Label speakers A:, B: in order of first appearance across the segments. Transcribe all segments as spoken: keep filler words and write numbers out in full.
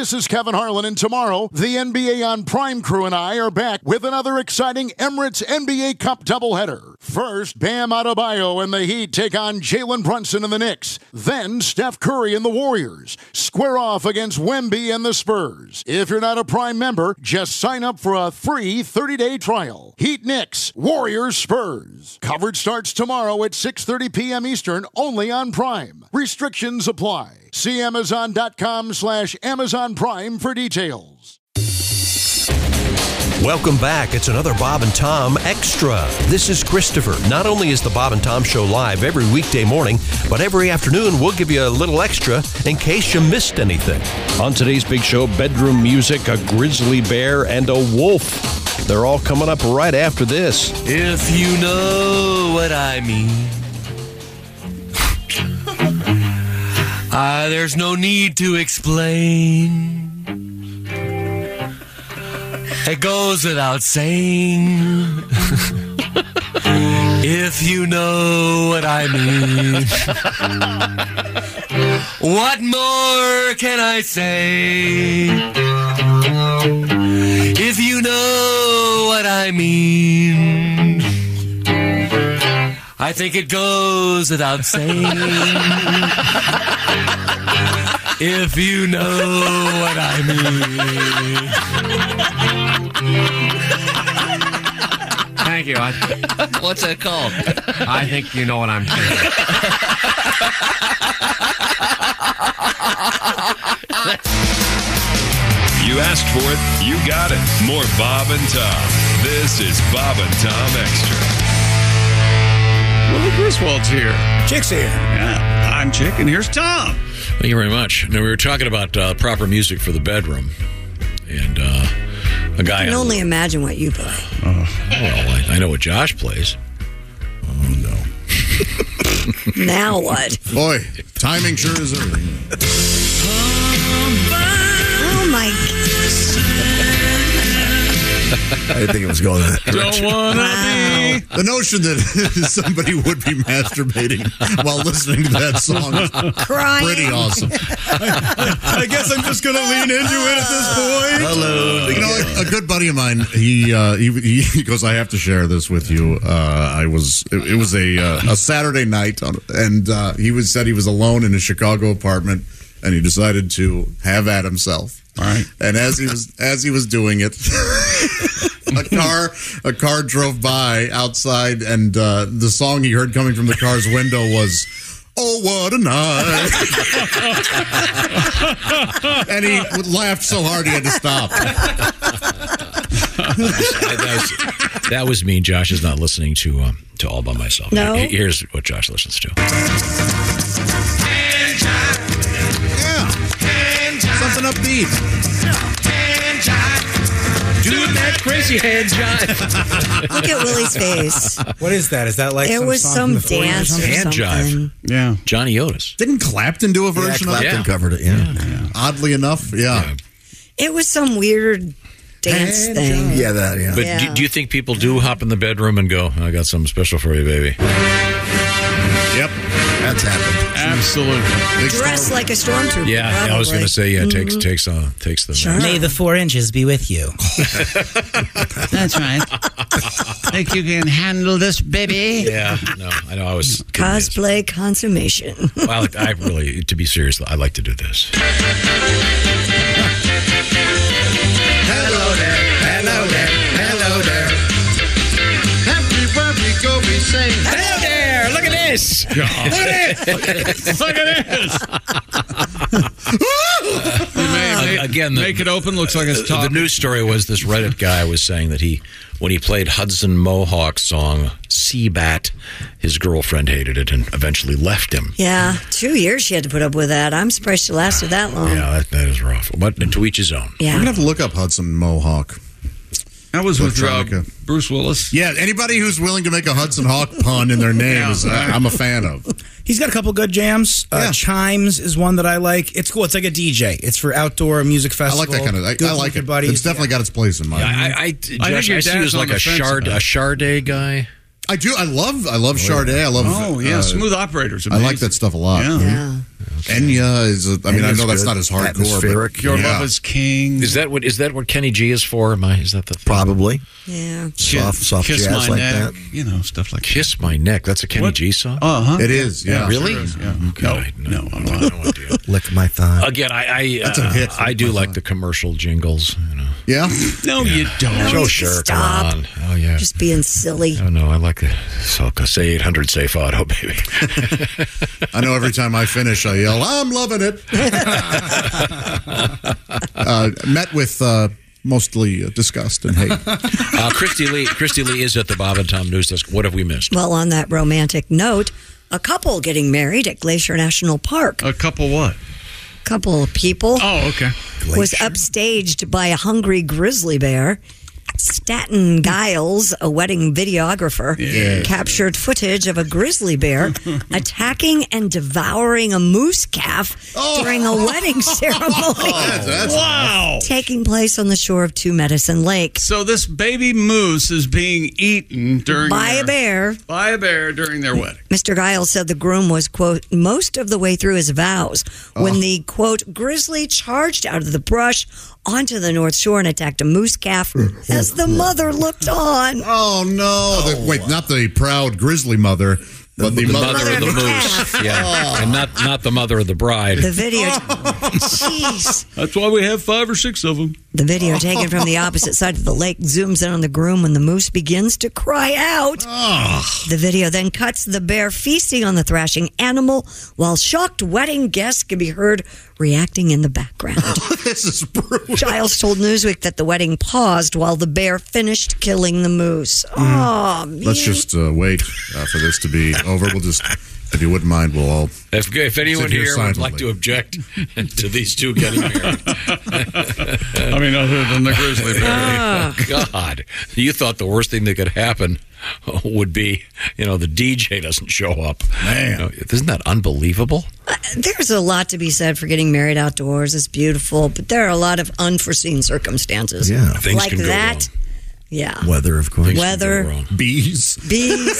A: This is Kevin Harlan, and tomorrow, the N B A on Prime crew and I are back with another exciting Emirates N B A Cup doubleheader. First, Bam Adebayo and the Heat take on Jalen Brunson and the Knicks. Then, Steph Curry and the Warriors square off against Wemby and the Spurs. If you're not a Prime member, just sign up for a free thirty-day trial. Heat Knicks, Warriors Spurs. Coverage starts tomorrow at six thirty p.m. Eastern, only on Prime. Restrictions apply. See Amazon.com slash Amazon Prime for details.
B: Welcome back. It's another Bob and Tom Extra. This is Christopher. Not only is the Bob and Tom Show live every weekday morning, but every afternoon we'll give you a little extra in case you missed anything.
C: On today's big show, bedroom music, a grizzly bear, and a wolf. They're all coming up right after this.
D: If you know what I mean. Uh, there's no need to explain. It goes without saying. If you know what I mean. What more can I say? If you know what I mean. I think it goes without saying. If you know what I mean.
E: Thank you. I,
D: What's that called?
E: I think you know what I'm saying.
F: You asked for it, you got it. More Bob and Tom. This is Bob and Tom Extra.
G: Willie Griswold's here.
H: Chick's here.
G: Yeah, I'm Chick, and here's Tom.
I: Thank you very much. Now, we were talking about uh, proper music for the bedroom, and uh, a guy...
J: I can only imagine what you play.
I: Uh, well, I, I know what Josh plays.
H: Oh, no.
J: Now what?
H: Boy, timing sure is everything.
J: Oh, my God.
H: I didn't think it was going there.
G: Don't wanna
J: Wow.
G: be.
H: The notion that somebody would be masturbating while listening to that song is
J: Crying.
H: pretty awesome.
G: I guess I'm just going to lean into it at this point.
H: Hello. You know, a, a good buddy of mine, he, uh, he he goes, I have to share this with you. Uh, I was, it, it was a uh, a Saturday night, on, and uh, he was said he was alone in a Chicago apartment, and he decided to have at himself.
G: All right.
H: And as he was as he was doing it, a car a car drove by outside, and uh, the song he heard coming from the car's window was "Oh, what a night!" And he laughed so hard he had to stop.
I: that, was, that was me. Josh is not listening to um, to All By Myself.
J: No.
I: Here's what Josh listens to.
H: Something upbeat.
I: Doing that crazy hand jive.
J: Look at Willie's face.
H: What is that? Is that like
J: It
H: some
J: was
H: song
J: some
H: from the forties or
J: dance or
H: something?
I: Hand
J: something.
I: jive.
G: Yeah.
I: Johnny Otis.
H: Didn't Clapton do a version
I: Yeah,
H: of it?
I: Clapton
H: covered it, yeah. yeah. Oddly enough, yeah.
I: Yeah.
J: It was some weird dance
H: Hand
J: thing.
H: jive. Yeah, that, yeah.
I: But
J: Yeah.
I: do, do you think people do hop in the bedroom and go, I got something special for you, baby?
H: Yep. That's happened.
G: Absolutely.
J: Dressed like a stormtrooper.
I: Yeah,
J: probably.
I: I was going to say, yeah, takes
J: Mhm.
I: takes uh, takes the.
J: Sure.
K: May the four inches be with you.
E: That's right. Think you can handle this, baby?
I: Yeah, no, I know. I was convinced.
J: Cosplay consummation.
I: Well, I, like, I really, to be serious, I like to do this.
H: Hello there. Hello there. Hello there. Everywhere we go, we sing.
I: Hello there! Look at this!
G: Look at this! Look at this! You may,
I: Uh,
G: may,
I: again, the-
G: make it open. Looks like it's
I: The
G: talking.
I: news story was this Reddit guy was saying that he, when he played Hudson Mohawk's song Seabat, his girlfriend hated it and eventually left him.
J: Yeah, two years she had to put up with that. I'm surprised she lasted that long.
I: Yeah, that, that is rough. But to each his own.
J: Yeah.
H: We're going to have to look up Hudson Mohawk.
G: That was with uh,
H: Electronica.
G: Bruce Willis.
H: Yeah, anybody who's willing to make a Hudson Hawk pun in their name is, uh, I'm a fan of.
K: He's got a couple good jams. Uh,
H: Yeah.
K: Chimes is one that I like. It's cool. It's like a D J. It's for outdoor music
H: I
K: festival.
H: like that kind of. I,
K: Good
H: I
K: with
H: like
K: your
H: it.
K: Buddies.
H: It's definitely got its place in mine.
I: Yeah, I, I,
G: I think
I: Josh,
G: your
I: I see you
G: dad's
I: as
G: on
I: like
G: the
I: a
G: fence
I: shard,
G: about
I: a
G: it.
I: Charday guy.
H: I do. I love. I love Sade. I love.
G: Oh yeah,
H: uh,
G: Smooth Operator's
H: I
G: amazing.
H: like that stuff a lot.
G: Yeah.
J: Yeah.
H: Enya is. A, I mean,
L: Enya's
H: I know that's
L: good.
H: not as hardcore.
L: Atmospheric.
H: But,
G: Your
H: yeah.
G: Love is King.
I: Is that what is that what Kenny G is for? Am I? Is that the thing?
L: Probably.
J: Yeah.
L: Soft, soft
G: Kiss
L: jazz
G: My
L: like
G: Neck,
L: that.
G: You know, stuff like
I: Kiss My Neck. That's a Kenny
G: What?
I: G song.
G: Uh huh.
H: It is. Yeah.
I: Really?
G: Sure is, yeah.
I: Okay.
G: No, no, I'm
I: no,
G: not.
I: no idea.
L: Lick my thigh.
I: Again, I I,
H: That's a
I: uh,
H: hit.
I: I do like the commercial jingles. You know.
H: Yeah.
G: No, you don't.
I: Oh sure,
J: Stop.
I: come on. Oh yeah.
J: Just being silly.
I: Oh no, I like the so say eight hundred safe auto, baby.
H: I know every time I finish, I yell, "I'm loving it." uh, met with uh, mostly uh, disgust and hate.
I: Uh, Christy Lee, Christy Lee is at the Bob and Tom News Desk. What have we missed?
J: Well, on that romantic note, a couple getting married at Glacier National Park.
G: A couple what?
J: Couple of people
G: Oh, okay.
J: was upstaged by a hungry grizzly bear. Staten Giles, a wedding videographer,
G: Yeah.
J: captured footage of a grizzly bear attacking and devouring a moose calf during a wedding ceremony
G: Wow.
J: taking place on the shore of Two Medicine Lake.
G: So this baby moose is being eaten during
J: By
G: their,
J: a bear.
G: by a bear during their wedding.
J: Mister Giles said the groom was, quote, most of the way through his vows when the, quote, grizzly charged out of the brush onto the North Shore and attacked a moose calf as the mother looked on.
H: Oh no! The, wait, not the proud grizzly mother, but the,
I: The
H: mother,
I: mother of the
J: of the
I: moose, yeah, and not not the mother of the bride.
J: The video, jeez.
G: That's why we have five or six of them.
J: The video taken from the opposite side of the lake zooms in on the groom when the moose begins to cry out. The video then cuts the bear feasting on the thrashing animal while shocked wedding guests can be heard reacting in the background.
H: This is brutal.
J: Giles told Newsweek that the wedding paused while the bear finished killing the moose. Oh, man.
H: Let's just uh, wait uh, for this to be over. We'll just, if you wouldn't mind, we'll all.
I: If, if anyone
H: Sit here
I: here would like
H: silently.
I: to object to these two getting married,
G: I mean, other than the grizzly bear.
I: oh, God, you thought the worst thing that could happen would be, you know, the D J doesn't show up.
H: Man.
I: You know, isn't that unbelievable?
J: Uh, there's a lot to be said for getting married outdoors. It's beautiful, but there are a lot of unforeseen circumstances.
L: Yeah.
I: Things
J: like
I: can go
J: that.
I: wrong.
J: Yeah.
L: Weather, of course.
I: Things can go
J: Weather.
I: wrong.
H: Bees.
J: Bees.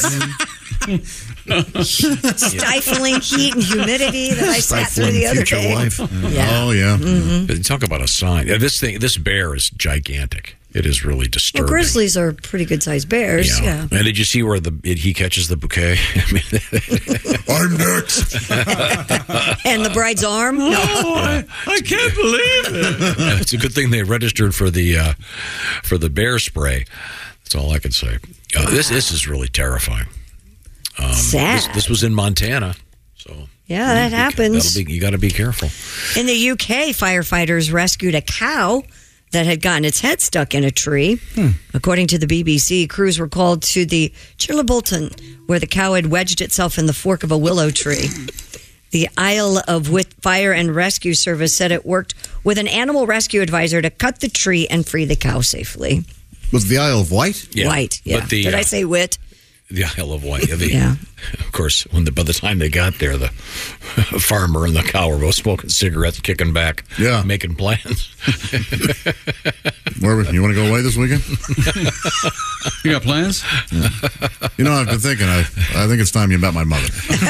J: Stifling heat and humidity that I sat through
L: Stifling
J: the other
L: future
J: day.
L: wife.
J: Yeah.
H: Oh yeah.
J: Mm-hmm.
I: Talk about a sign. Yeah, this thing, this bear is gigantic. It is really
J: Well,
I: disturbing.
J: grizzlies are pretty good sized bears. Yeah.
I: And did you see where the it, he catches the bouquet? I mean,
H: I'm next.
J: And the bride's arm? No.
G: Oh, I, I can't believe it.
I: it's a good thing they registered for the uh, for the bear spray. That's all I can say. Uh, this this is really terrifying. Um,
J: Sad.
I: This, this was in Montana, so
J: Yeah, that happens.
I: that'll be, you got to be careful.
J: In the U K, firefighters rescued a cow that had gotten its head stuck in a tree.
I: Hmm.
J: According to the B B C, crews were called to the Chillibolton, where the cow had wedged itself in the fork of a willow tree. The Isle of Wight Fire and Rescue Service said it worked with an animal rescue advisor to cut the tree and free the cow safely.
H: Was the Isle of Wight?
I: Yeah.
J: White, yeah.
I: But the,
J: Did
I: uh,
J: I say wit?
I: The Isle of Wight. Yeah, the,
J: Yeah.
I: Of course, when the, by the time they got there, the farmer and the cow were both smoking cigarettes, kicking back,
H: Yeah.
I: making plans.
H: Where you want to go away this weekend?
G: You got plans?
H: You know, I've been thinking. I I think it's time you met my mother.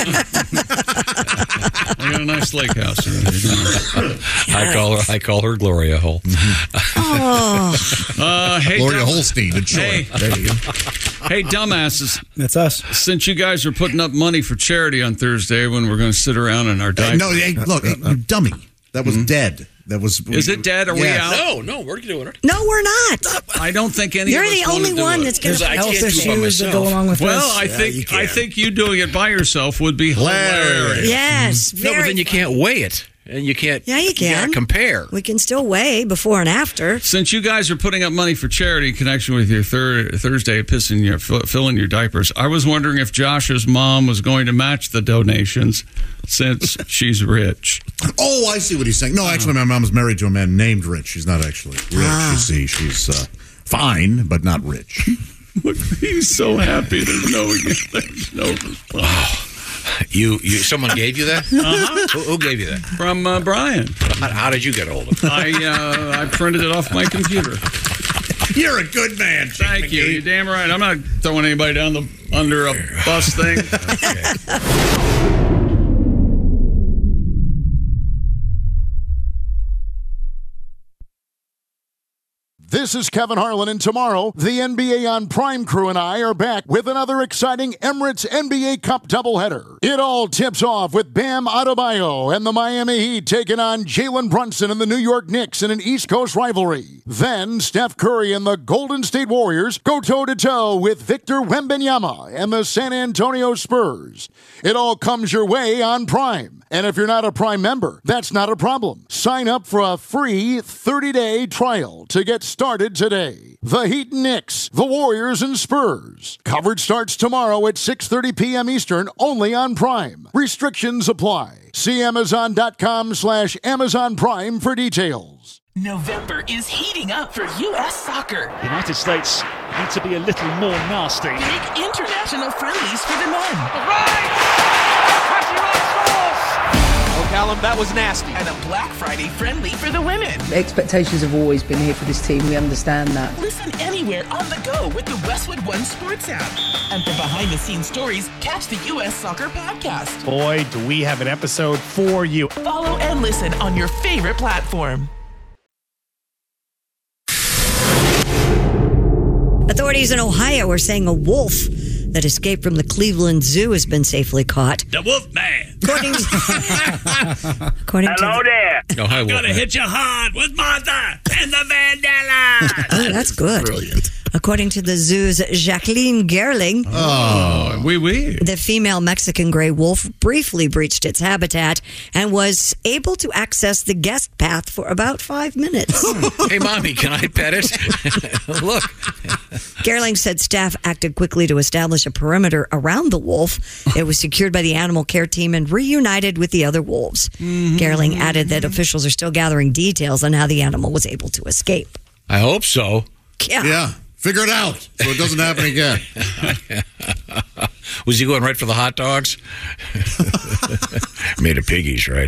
G: I got a nice lake house around here.
I: I call her. I call her Gloria Hole.
J: Oh.
G: Uh, hey,
H: Gloria
G: dumb-
H: Holstein in short.
G: Hey.
H: There you go.
G: Hey, dumbasses.
K: That's us.
G: Since you guys are putting up money for charity on Thursday when we're going to sit around in our
H: Hey,
G: diapers.
H: no, hey, look, hey, you dummy. That was dead. That was.
G: Is it dead? Are we
H: Yes.
G: out?
I: No, no, we're doing it.
J: No, we're not.
G: I don't think any
J: You're
G: of us
J: the
G: wanna
J: only
G: do
J: one
G: it.
J: that's going to.
I: I
K: Health
I: can't do it by
K: issues that
I: myself.
K: go along with
G: Well,
K: this.
G: I think I think you doing it by yourself would be hilarious.
J: Yes.
I: No, but
J: Very
I: then you can't weigh it, and you can't.
J: Yeah, you can.
I: gotta compare.
J: We can still weigh before and after.
G: Since you guys are putting up money for charity in connection with your thir- Thursday pissing your fill- filling your diapers, I was wondering if Josh's mom was going to match the donations since she's rich.
H: Oh, I see what he's saying. No, actually, my mom's married to a man named Rich. She's not actually rich.
J: Ah.
H: You see, she's uh, fine, but not rich.
G: He's so happy. There's no, there's no response.
I: You, you, someone gave you that?
G: Uh-huh.
I: Who, who gave you that?
G: From uh, Brian.
I: How, how did you get hold of it?
G: I uh, I printed it off my computer.
H: You're a good man. Chick
G: Thank
H: McGee.
G: you. You're damn right. I'm not throwing anybody down the under a bus thing.
A: This is Kevin Harlan, and tomorrow, the N B A on Prime crew and I are back with another exciting Emirates N B A Cup doubleheader. It all tips off with Bam Adebayo and the Miami Heat taking on Jalen Brunson and the New York Knicks in an East Coast rivalry. Then, Steph Curry and the Golden State Warriors go toe-to-toe with Victor Wembanyama and the San Antonio Spurs. It all comes your way on Prime. And if you're not a Prime member, that's not a problem. Sign up for a free thirty-day trial to get started today. The Heat and Knicks, the Warriors and Spurs. Coverage starts tomorrow at six thirty p.m. Eastern, only on Prime. Restrictions apply. See Amazon.com slash Amazon Prime for details.
L: November is heating up for U S soccer.
M: The United States need to be a little more nasty.
L: Big international friendlies for the men.
N: Oh, Callum, that was nasty.
L: And a Black Friday friendly for the women.
O: The expectations have always been here for this team. We understand that.
L: Listen anywhere on the go with the Westwood One Sports app. And for behind-the-scenes stories, catch the U S Soccer Podcast.
P: Boy, do we have an episode for you.
L: Follow and listen on your favorite platform.
J: Authorities in Ohio are saying a wolf that escaped from the Cleveland Zoo has been safely caught.
G: The Wolf Man.
J: According to, according
Q: Hello
J: to,
Q: there.
I: Oh, hi,
G: I'm
I: Wolf
G: gonna
I: Man.
G: hit you hard with Martha and the Vandellas.
J: oh, that's good.
H: Brilliant.
J: According to the zoo's Jacqueline Gerling,
G: Oh, wee wee.
J: the female Mexican gray wolf briefly breached its habitat and was able to access the guest path for about five minutes.
I: Hey, Mommy, can I pet it? Look.
J: Gerling said staff acted quickly to establish a perimeter around the wolf. It was secured by the animal care team and reunited with the other wolves. Mm-hmm. Gerling added that officials are still gathering details on how the animal was able to escape.
I: I hope so.
J: Yeah.
H: Yeah. Figure it out so it doesn't happen again.
I: Was he going right for the hot dogs? Made of piggies, right?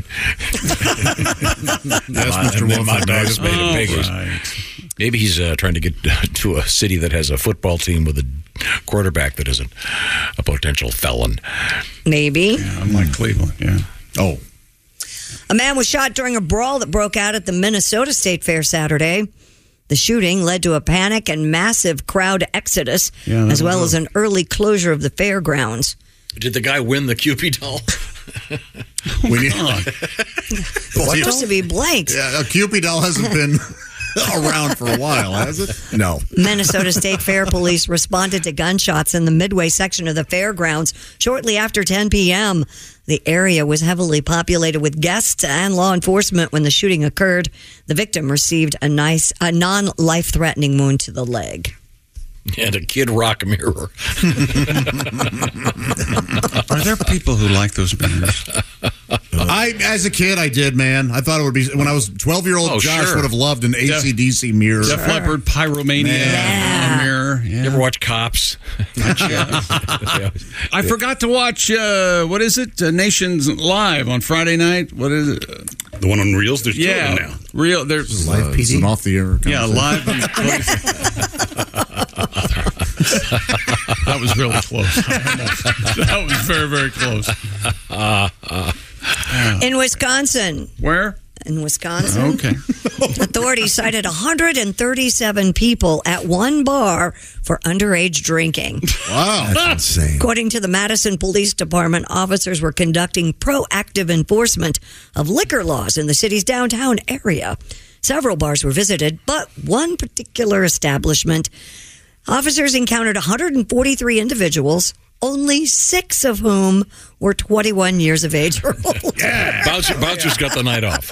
H: Yes, Mister Wolf.
I: Hot dogs made of
G: Oh,
I: piggies.
G: right.
I: Maybe he's uh, trying to get to a city that has a football team with a quarterback that isn't a potential felon.
J: Maybe.
G: Yeah, I'm like Cleveland, yeah.
H: Oh.
J: A man was shot during a brawl that broke out at the Minnesota State Fair Saturday. The shooting led to a panic and massive crowd exodus,
G: Yeah,
J: as well
G: was.
J: as an early closure of the fairgrounds.
I: Did the guy win the Cupid doll?
H: When you,
J: It's supposed to be blank.
H: yeah, a Cupid doll hasn't been around for a while, has it? No.
J: Minnesota State Fair police responded to gunshots in the midway section of the fairgrounds shortly after ten p.m. The area was heavily populated with guests and law enforcement when the shooting occurred. The victim received a nice, a non-life-threatening wound to the leg.
I: And a Kid Rock mirror.
G: Are there people who like those mirrors?
H: I, as a kid, I did, man. I thought it would be, when I was twelve-year-old,
I: Oh,
H: Josh
I: sure.
H: would have loved an A C D C mirror.
G: Def Leppard, Pyromania,
J: Yeah.
G: mirror. Yeah.
I: You ever watch Cops?
G: I forgot to watch, uh, what is it? Uh, Nations Live on Friday night. What is it? Uh,
R: The one on Reels? There's two
G: yeah,
R: of them now.
G: real. There's
H: Live P D? It's an off-the-air
G: Yeah, live. That was really close. That was very, very close.
I: Uh, uh,
J: In Wisconsin.
G: Where?
J: In Wisconsin.
G: Okay.
J: Authorities cited one hundred thirty-seven people at one bar for underage drinking.
H: Wow. That's insane.
J: According to the Madison Police Department, officers were conducting proactive enforcement of liquor laws in the city's downtown area. Several bars were visited, but one particular establishment, officers encountered one hundred forty-three individuals, only six of whom were twenty-one years of age or older.
I: Yeah. Bouncer, Bouncer's got the night off.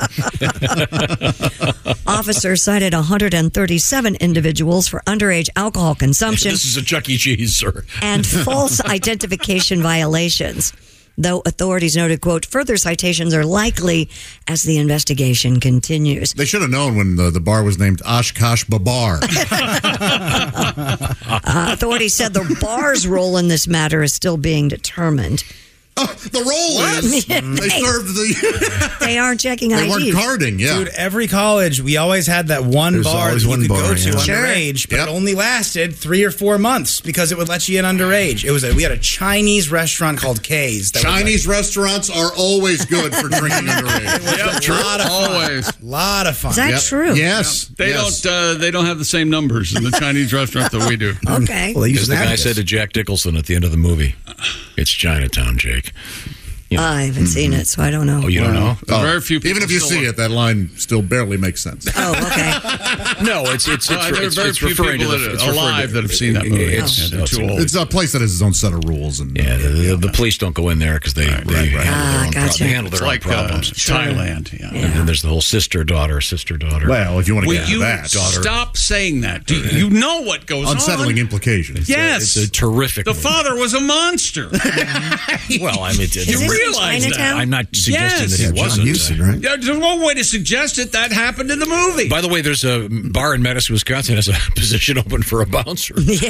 J: Officers cited one hundred thirty-seven individuals for underage alcohol consumption.
I: This is a Chuck E. Cheese, sir.
J: And false identification violations. Though authorities noted, quote, further citations are likely as the investigation continues.
H: They should have known when the, the bar was named Oshkosh Babar.
J: Uh, authorities said the bar's role in this matter is still being determined.
H: Uh, the role is they served the.
J: They aren't checking
H: They
J: I D.
H: weren't carding, yeah.
K: Dude, every college, we always had that one
Q: There's
K: bar that
Q: always
K: you
Q: one
K: could
Q: bar,
K: go to
Q: yeah.
K: underage, but
H: Yep.
K: it only lasted three or four months because it would let you in underage. It was a, we had a Chinese restaurant called K's. That
H: Chinese restaurants are always good for drinking underage.
K: was a lot of
G: Always.
K: fun. lot of fun.
J: Is that
H: Yep.
J: true?
H: Yes.
G: They
H: yes.
G: don't. Uh, they don't have the same numbers in the Chinese restaurant that we do.
J: Okay.
Q: Well, they
I: As
Q: use
I: the guy
Q: napkins.
I: said to Jack Nicholson at the end of the movie, it's Chinatown, Jake. You know.
J: I haven't seen it, so I don't know.
I: Oh, you don't know?
H: Oh,
G: Very few people
H: even if you
G: still
H: see
G: look-
H: it, that line still barely makes sense.
J: Oh, okay.
I: No, it's it's it's,
G: Uh, there are
I: it's,
G: very
I: it's
G: few
I: referring to
G: people
I: the
G: that
I: it's
G: are
I: referring
G: alive
I: to-
G: that have seen that movie.
I: It's,
G: Yeah, they're
I: it's-
G: too old.
H: It's a place that has its own set of rules, and
I: Yeah, the, the, the police don't go in there because they, they,
H: right, right.
I: handle their
J: Ah,
I: own pro-
J: gotcha.
I: they handle their
G: It's
I: own
G: like uh,
I: problems.
G: Thailand. Yeah.
I: And then there's the whole sister daughter, sister daughter.
H: well, if you want to
G: Will
H: get into
G: you
H: that,
G: stop saying that? Do you, you know what goes
H: unsettling
G: on?
H: implications.
G: Yes.
I: It's a terrific.
G: The
I: movie.
G: father was a monster.
I: Well, I mean, it,
J: Is
G: You
J: this in
G: realize that?
J: Chinatown?
I: I'm not suggesting
G: Yes.
I: that he
Q: Yeah, John
I: wasn't.
Q: Huston,
I: uh,
Q: right?
G: Yeah, there's no way to suggest it. That happened in the movie.
I: By the way, there's a bar in Madison, Wisconsin has a position open for a bouncer.
J: Yeah.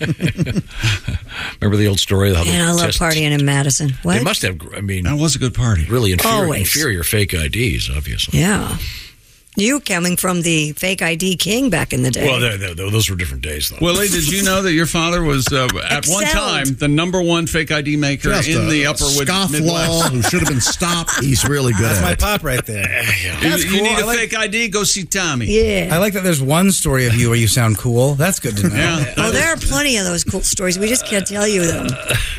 I: Remember the old story? How
J: And I love
I: test-
J: partying in Madison. What?
I: They must have, I mean,
G: that was a good party.
I: really inferior,
J: Always.
I: inferior fake I Ds, obviously.
J: Yeah. You coming from the fake I D king back in the day.
I: Well, they're, they're, those were different days, though.
G: Willie, did you know that your father was uh, at one
J: Excelled.
G: time the number one fake I D maker
H: Just
G: in
H: a
G: the Upper Wood
H: scofflaw
G: Midwest?
H: who should have been stopped.
Q: He's really good
K: That's
Q: at
K: my
Q: it.
K: pop right there.
G: You,
K: That's
G: you
K: cool.
G: need
K: I
G: a
K: like-
G: fake I D? Go see Tommy.
J: yeah.
K: I like that there's one story of you where you sound cool. That's good to know.
G: Yeah.
J: Oh, there are plenty of those cool stories. We just can't tell you them.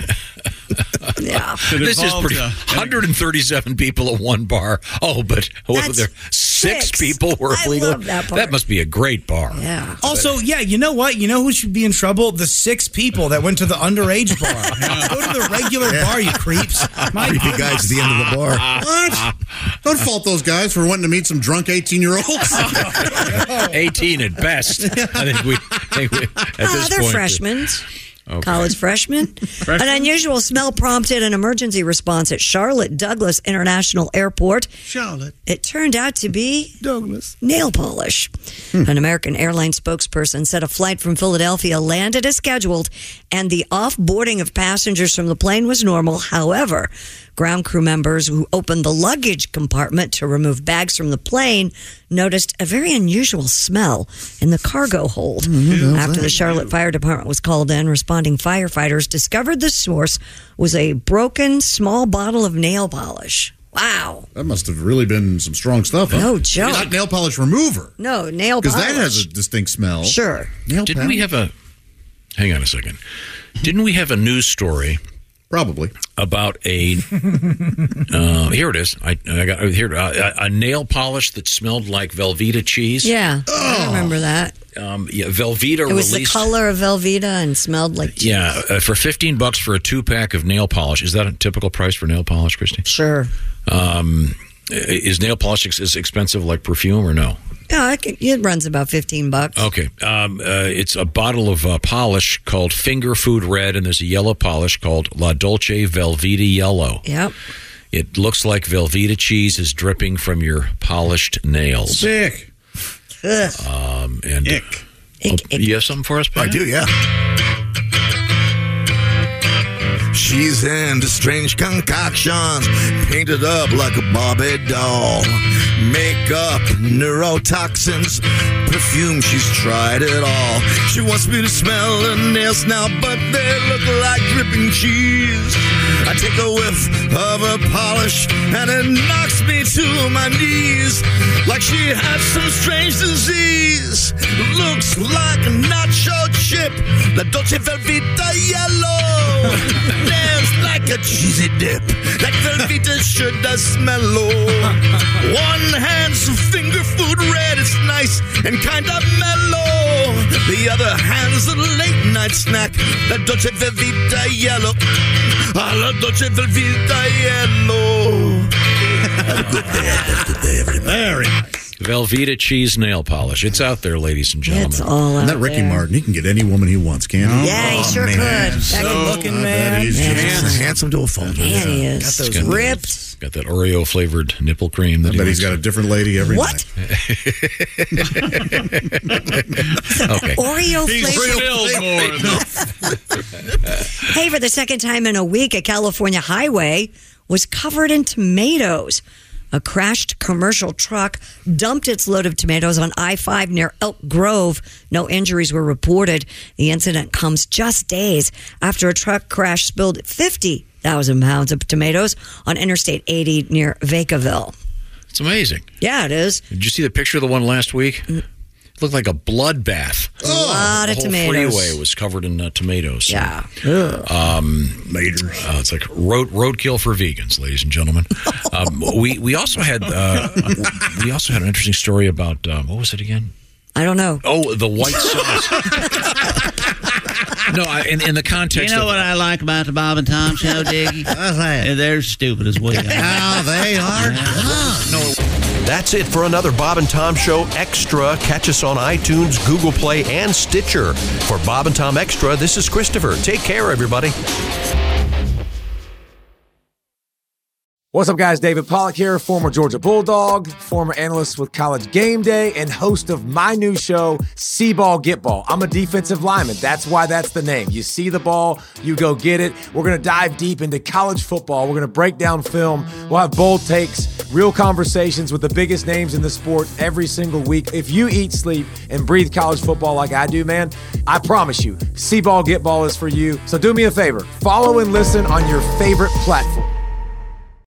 J: Yeah.
G: It
I: This is
G: involved,
I: pretty.
G: uh,
I: one hundred thirty-seven people at one bar. Oh, but what were
J: That's
I: there? Six,
J: six.
I: people were
J: I
I: illegal.
J: love that part.
I: must be a great bar.
J: Yeah.
K: Also, yeah, you know what? You know who should be in trouble? The six people that went to the underage bar. Go to the regular bar, you creeps. My
Q: Creepy guys at the end of the bar.
H: What? Don't fault those guys for wanting to meet some drunk eighteen-year-olds.
I: eighteen at best. I think we. I think we at
J: Ah,
I: this
J: they're
I: point,
J: freshmen.
I: Okay.
J: College freshmen. An unusual smell prompted an emergency response at Charlotte Douglas International Airport.
G: Charlotte.
J: It turned out to be
Q: Douglas.
J: nail polish. An American airline spokesperson said a flight from Philadelphia landed as scheduled and the off-boarding of passengers from the plane was normal. However, ground crew members who opened the luggage compartment to remove bags from the plane noticed a very unusual smell in the cargo hold. After the Charlotte Fire Department was called in, responding firefighters discovered the source was a broken small bottle of nail polish. Wow.
H: That must have really been some strong stuff. Huh?
J: No joke.
H: Not nail polish remover.
J: No, nail
H: Because
J: polish.
H: that has a distinct smell.
J: Sure.
H: Nail
I: Didn't we have a? Hang on a second. Didn't we have a news story?
H: Probably.
I: About a. uh, here it is. I, I got here uh, a, a nail polish that smelled like Velveeta cheese.
J: Yeah, I remember that.
I: Um, yeah, Velveeta
J: It was
I: released.
J: the color of Velveeta and smelled like cheese.
I: Yeah, uh, for fifteen bucks for a two pack of nail polish. Is that a typical price for nail polish, Christy?
J: Sure.
I: Um, is nail polish ex- as expensive like perfume or no?
J: Yeah, it, can, it runs about fifteen bucks.
I: Okay. Um, uh, it's a bottle of uh, polish called Finger Food Red, and there's a yellow polish called La Dolce Velveeta Yellow.
J: Yep.
I: It looks like Velveeta cheese is dripping from your polished nails.
H: Sick.
J: Ugh.
I: Um, and
J: Ick.
I: Oh,
J: Ick, ick.
I: you have something for us, Pat?
Q: I do, yeah. She's into strange concoctions, painted up like a Barbie doll. Makeup, neurotoxins, perfume, she's tried it all. She wants me to smell her nails now, but they look like dripping cheese. I take a whiff of her polish, and it knocks me to my knees. Like she has some strange disease. Looks like a nacho chip, La Dolce Velveeta Yellow. Nails like a cheesy dip, like Velveeta should a smell. One hand's finger food red, it's nice and kind of mellow. The other hand's a late night snack, La Dolce Velveeta Yellow. Ah, La Dolce Velveeta Yellow. Have a good day, have a good day, everybody.
H: Very nice.
I: Velveeta cheese nail polish. It's out there, ladies and gentlemen.
J: It's all out
H: And that Ricky
J: there.
H: Martin, he can get any woman he wants, can't he?
J: Yeah, he sure could. That
K: So
J: good-looking
K: I
J: man.
K: bet
H: He's
J: Yeah.
H: just handsome to a fault.
J: Man, he is.
K: Got those
I: Got that-
J: ripped.
I: Got that Oreo flavored nipple cream. That
H: I
I: he
H: bet he's
I: wants.
H: got a different lady every
J: What?
H: night.
I: Okay.
J: Oreo
G: He's
J: flavor.
G: filled more than
J: Hey, for the second time in a week, a California highway was covered in tomatoes. A crashed commercial truck dumped its load of tomatoes on I five near Elk Grove. No injuries were reported. The incident comes just days after a truck crash spilled fifty thousand pounds of tomatoes on Interstate eighty near Vacaville.
I: It's amazing.
J: Yeah, it is.
I: Did you see the picture of the one last week? It looked like a bloodbath.
J: A lot
I: the
J: of
I: whole
J: tomatoes.
I: freeway was covered in uh, tomatoes.
J: Yeah.
I: Um, uh, it's like road roadkill for vegans, ladies and gentlemen. um, we we also had uh, we also had an interesting story about um, what was it again?
J: I don't know.
I: Oh, the white sauce. No, I, in, in the context.
E: You know
I: of,
E: what I like about the Bob and Tom show, Diggy?
R: What's that?
E: They're stupid as we are.
R: Now they are done.
I: No.
B: That's it for another Bob and Tom Show Extra. Catch us on iTunes, Google Play, and Stitcher. For Bob and Tom Extra, this is Christopher. Take care, everybody.
S: What's up, guys? David Pollack here, former Georgia Bulldog, former analyst with College Game Day, and host of my new show, See Ball, Get Ball. I'm a defensive lineman. That's why that's the name. You see the ball, you go get it. We're going to dive deep into college football. We're going to break down film. We'll have bold takes, real conversations with the biggest names in the sport every single week. If you eat, sleep, and breathe college football like I do, man, I promise you, See Ball, Get Ball is for you. So do me a favor, follow and listen on your favorite platform.